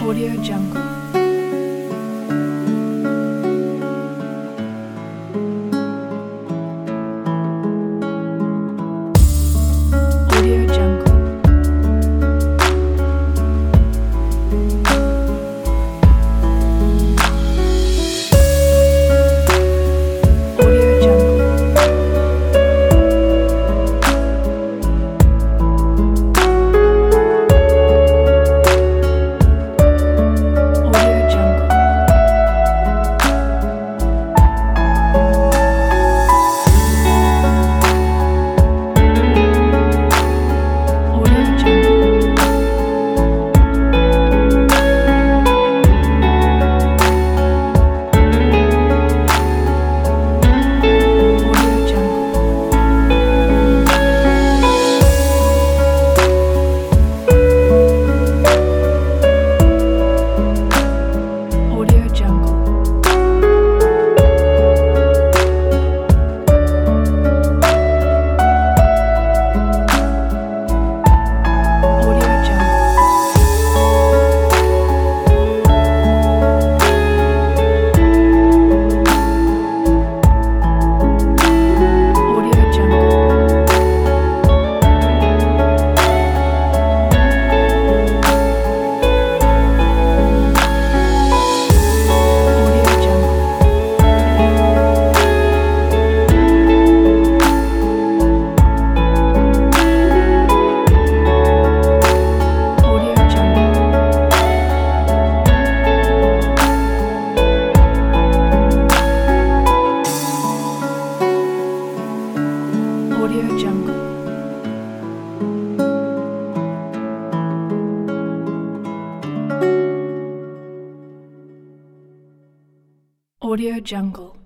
Audio Jungle. Audio Jungle. Audio Jungle. Audio Jungle. Audio Jungle. Audio Jungle. Audio Jungle. Audio Jungle. Audio Jungle. Audio Jungle. Audio Jungle. Audio Jungle. Audio Jungle.